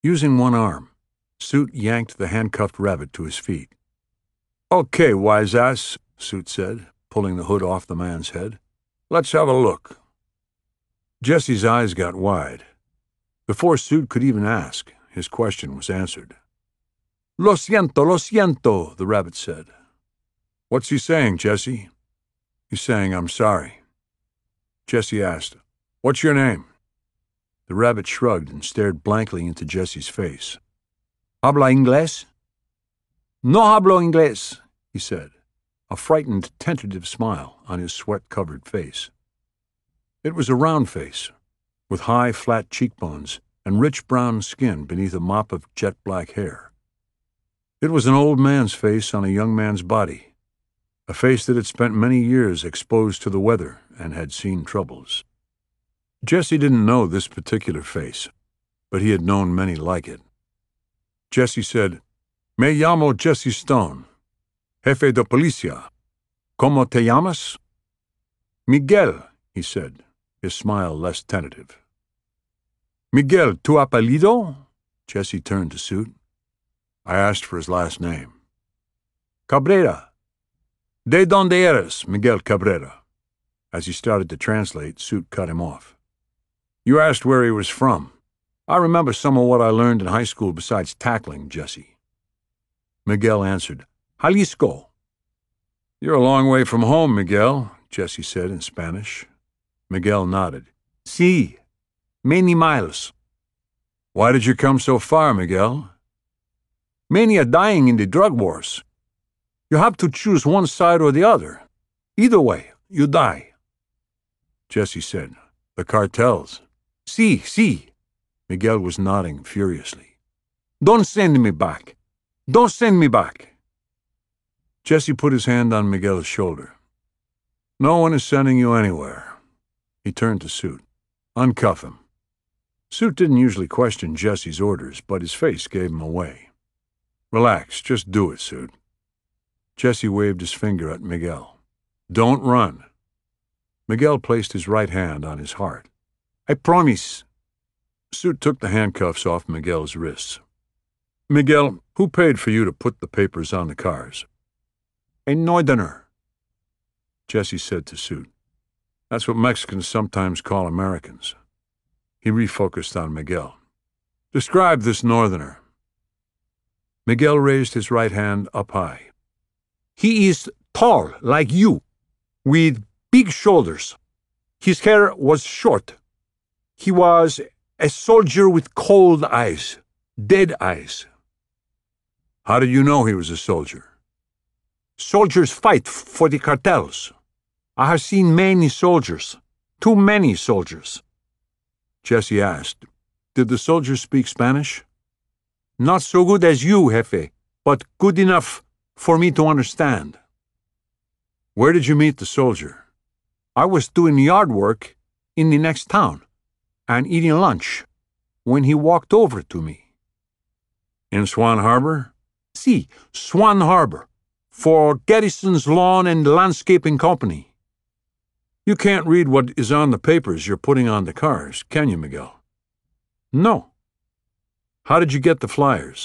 Using one arm, Suit yanked the handcuffed rabbit to his feet. "Okay, wise ass," Suit said, pulling the hood off the man's head. "Let's have a look." Jesse's eyes got wide. Before Suit could even ask, his question was answered. Lo siento, the rabbit said. "What's he saying, Jesse?" "He's saying I'm sorry." Jesse asked, "What's your name?" The rabbit shrugged and stared blankly into Jesse's face. "Habla inglés?" "No hablo inglés," he said, a frightened, tentative smile on his sweat-covered face. It was a round face, with high, flat cheekbones and rich brown skin beneath a mop of jet-black hair. It was an old man's face on a young man's body, a face that had spent many years exposed to the weather and had seen troubles. Jesse didn't know this particular face, but he had known many like it. Jesse said, "Me llamo Jesse Stone, jefe de policía. ¿Cómo te llamas?" "Miguel," he said, his smile less tentative. "Miguel, tu apellido?" Jesse turned to Suit. "I asked for his last name." "Cabrera. ¿De dónde eres, Miguel Cabrera?" As he started to translate, Suit cut him off. "You asked where he was from. I remember some of what I learned in high school besides tackling, Jesse." Miguel answered, "Jalisco." "You're a long way from home, Miguel," Jesse said in Spanish. Miguel nodded. "Sí, many miles." "Why did you come so far, Miguel?" "Many are dying in the drug wars. You have to choose one side or the other. Either way, you die." Jesse said, "The cartels." Sí. Miguel was nodding furiously. "Don't send me back. Don't send me back." Jesse put his hand on Miguel's shoulder. "No one is sending you anywhere." He turned to Suit. "Uncuff him." Suit didn't usually question Jesse's orders, but his face gave him away. "Relax, just do it, Suit." Jesse waved his finger at Miguel. "Don't run." Miguel placed his right hand on his heart. "I promise." Suit took the handcuffs off Miguel's wrists. "Miguel, who paid for you to put the papers on the cars?" "A northerner." Jesse said to Suit, "That's what Mexicans sometimes call Americans." He refocused on Miguel. "Describe this northerner." Miguel raised his right hand up high. "He is tall, like you, with big shoulders. His hair was short. He was a soldier with cold eyes, dead eyes." "How did you know he was a soldier?" "Soldiers fight for the cartels. I have seen many soldiers, too many soldiers." Jesse asked, "Did the soldiers speak Spanish?" "Not so good as you, Jefe, but good enough for me to understand." "Where did you meet the soldier?" "I was doing yard work in the next town and eating lunch when he walked over to me." "In Swan Harbor?" "Si, Swan Harbor, for Garrison's Lawn and Landscaping Company." "You can't read what is on the papers you're putting on the cars, can you, Miguel?" "No." "How did you get the flyers?"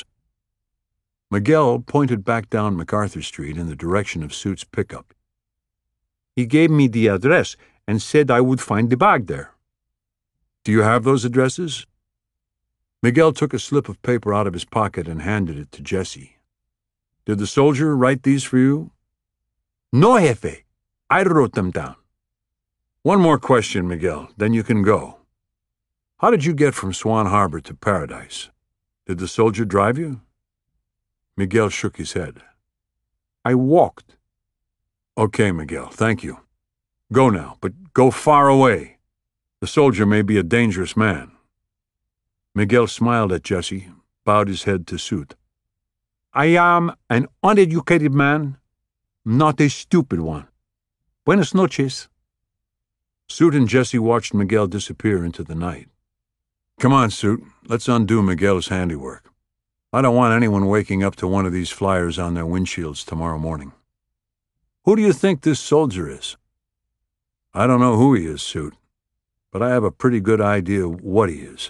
Miguel pointed back down MacArthur Street in the direction of Suit's pickup. "He gave me the address and said I would find the bag there." "Do you have those addresses?" Miguel took a slip of paper out of his pocket and handed it to Jesse. "Did the soldier write these for you?" "No, Jefe. I wrote them down." "One more question, Miguel, then you can go. How did you get from Swan Harbor to Paradise? Did the soldier drive you?" Miguel shook his head. "I walked." "Okay, Miguel, thank you. Go now, but go far away. The soldier may be a dangerous man." Miguel smiled at Jesse, bowed his head to Suit. "I am an uneducated man, not a stupid one. Buenas noches." Suit and Jesse watched Miguel disappear into the night. "Come on, Suit, let's undo Miguel's handiwork. I don't want anyone waking up to one of these flyers on their windshields tomorrow morning." "Who do you think this soldier is?" "I don't know who he is, Suit, but I have a pretty good idea what he is."